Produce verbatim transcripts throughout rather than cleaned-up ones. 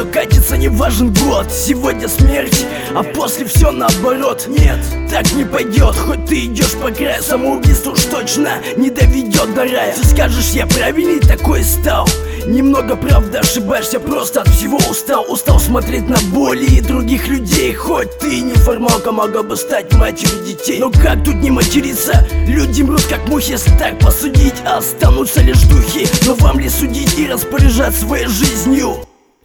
все катится, не важен год. Сегодня смерть, а после все наоборот. Нет, так не пойдет, хоть ты идешь по краю. Самоубийство уж точно не доведет до рая. Ты скажешь, я правильный такой стал. Немного, правда, ошибаешься, просто от всего устал. Устал смотреть на боли других людей. Хоть ты не формалка, могла бы стать матерью детей. Но как тут не материться? Люди мрут как мухи, если так посудить. Останутся лишь духи, но вам ли судить и распоряжать своей жизнью?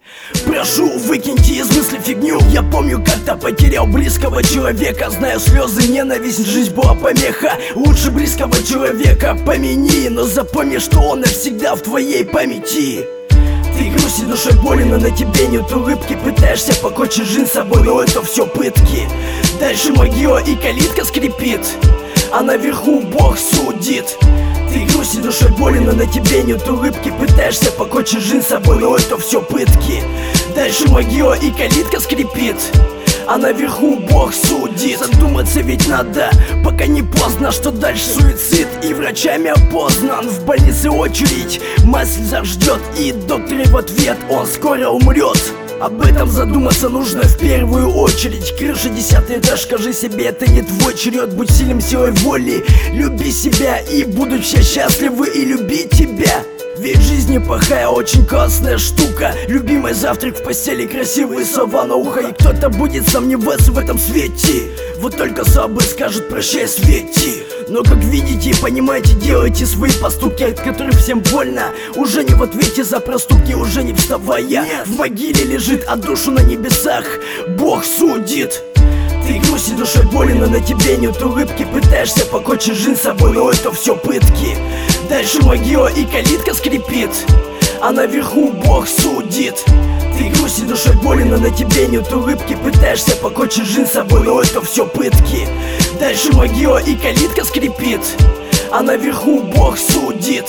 Прошу, выкиньте из мысли фигню. Я помню, как-то потерял близкого человека. Знаю, слезы, ненависть, жизнь была помеха. Лучше близкого человека помяни, но запомни, что он навсегда в твоей памяти. Ты грусти душой болен, но на тебе нет улыбки. Пытаешься покончить жизнь с собой, но это все пытки. Дальше могила и калитка скрипит, а наверху Бог судит. Ты грусти душой болен, но на тебе нет улыбки. Пытаешься покончить жизнь с собой, но это все пытки. Дальше могила и калитка скрипит, а наверху Бог судит. Задуматься ведь надо, пока не поздно, что дальше суицид и врачами опознан. В больнице очередь, мать слеза ждет, и доктор в ответ: он скоро умрет. Об этом задуматься нужно в первую очередь. Крыша, десятый этаж, скажи себе, это не твой черед. Будь сильным силой воли, люби себя, и будут все счастливы и любить тебя. Ведь жизнь неплохая, очень классная штука. Любимый завтрак в постели, красивые слова на ухо. И кто-то будет сомневаться в этом свете. Вот только слабый скажет: прощай, Свети. Но как видите и понимаете, делайте свои поступки, от которых всем больно. Уже не в ответе за проступки, уже не вставая. Нет. В могиле лежит, а душу на небесах Бог судит. Ты грусти душой болен, но на тебе нет улыбки. Пытаешься покончить жизнь с собой, но это все пытки. Дальше могила и калитка скрипит, а наверху Бог судит. Ты грусти душой болен, но на тебе нет улыбки. Пытаешься покончить жизнь с собой, но это все пытки. Дальше могила и калитка скрипит, а наверху Бог судит.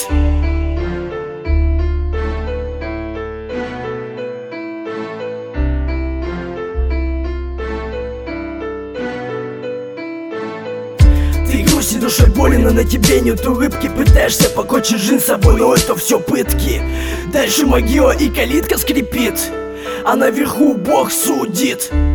Ты грусти душой болен, но на тебе нет улыбки. Пытаешься покончить жизнь с собой, но это все пытки. Дальше могила и калитка скрипит, а наверху Бог судит.